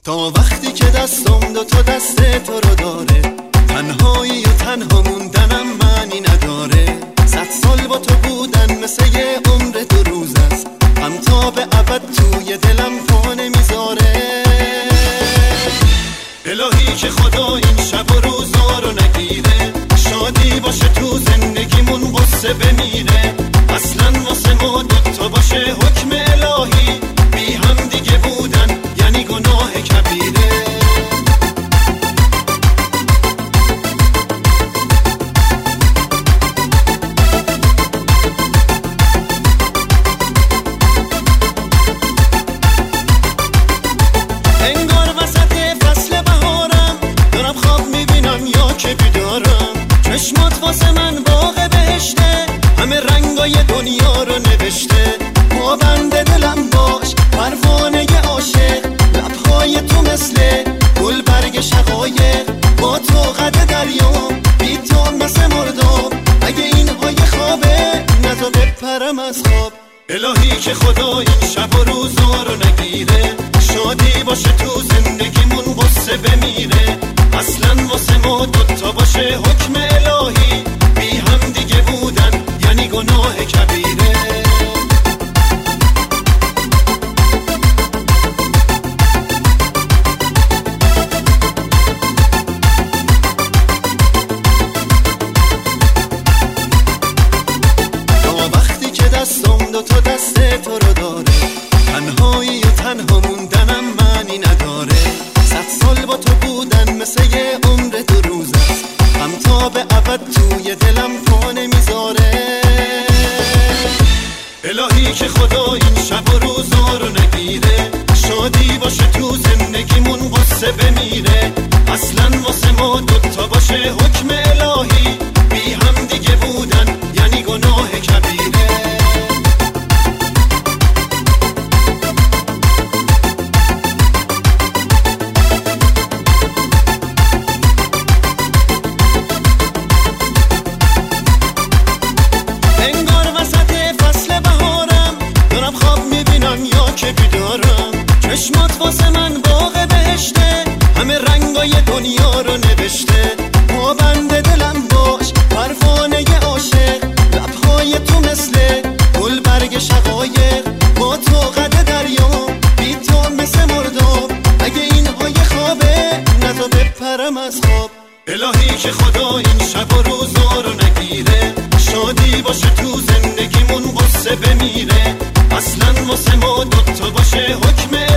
تا وقتی که دستم دو تا دست تو رو داره، تنهایی و تنها موندنم معنی نداره. 100 سال با تو بودن مثل یه عمر 2 روز است، هم تا به ابد توی دلم پا نمیذاره. الهی که خدا این شب و روزا رو نگیره، شادی باشه تو زندگیمون، غصه بمیره. اصلا واسه ما دوتا باشه حکم الهی، بی هم دیگه بودن یعنی گناه کبیره. انگار وسط فصل بهارم، دارم خواب میبینم یا که بیدارم. چشمات واسه من باغ بهشته، همه رنگای دنیا رو نوشته. پابند دلم باش پروانه عاشق، لبهای تو مثل گل برگ شقایق. با تو قد دریا، بی تو مثل مرداب. اگه این های خوابه نزا بپرم از خواب. الهی که خدا این شب و روزا رو نگیره، شادی باشه تو زندگیمون، غصه بمیره. اصلا واسه ما دوتا باشه حکم الهی، بی هم دیگه بودن یعنی گناه کبیره. تا وقتی که دستم دو تا دست تو رو داره، تنهایی و تنها موندنم معنی نداره. 100 سال با تو بودن مثل یه عمر 2 روز است، هم تا به ابد توی دلم پا نمیذاره. الهی که خدا این شب و روزا رو نگیره، شادی باشه تو زندگیمون، غصه بمیره. اصلا واسه ما دوتا باشه حکم الهی، بی هم دیگه بودن یعنی گناه کبیره. که بیدارم، چشمات واسه من باغ بهشته، همه رنگای دنیا رو نوشته. پابند دلم باش پروانه عاشق، لبهای تو مثل گل برگ شقایق. با تو قد دریا، بی تو مثل مرداب. اگه این های خوابه نزا بپرم از خواب. الهی که خدا این شب و روزا رو نگیره، شادی باشه تو زندگیمون، غصه بمیره. اصلا واسه ما دوتا باشه حکم